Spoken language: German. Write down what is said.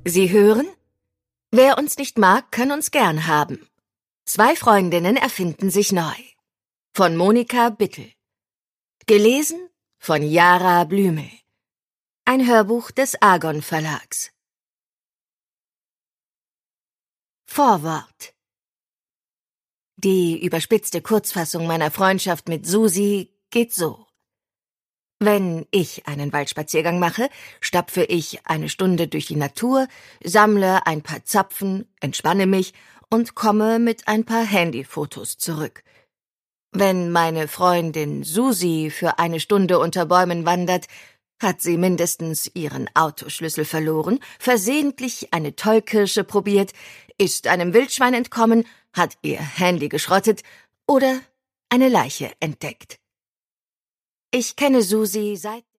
Sie hören? Wer uns nicht mag, kann uns gern haben. 2 Freundinnen erfinden sich neu. Von Monika Bittel. Gelesen von Jara Blümel. Ein Hörbuch des Argon Verlags. Vorwort. Die überspitzte Kurzfassung meiner Freundschaft mit Susi geht so. Wenn ich einen Waldspaziergang mache, stapfe ich eine Stunde durch die Natur, sammle ein paar Zapfen, entspanne mich und komme mit ein paar Handyfotos zurück. Wenn meine Freundin Susi für eine Stunde unter Bäumen wandert, hat sie mindestens ihren Autoschlüssel verloren, versehentlich eine Tollkirsche probiert, ist einem Wildschwein entkommen, hat ihr Handy geschrottet oder eine Leiche entdeckt. Ich kenne Susi seit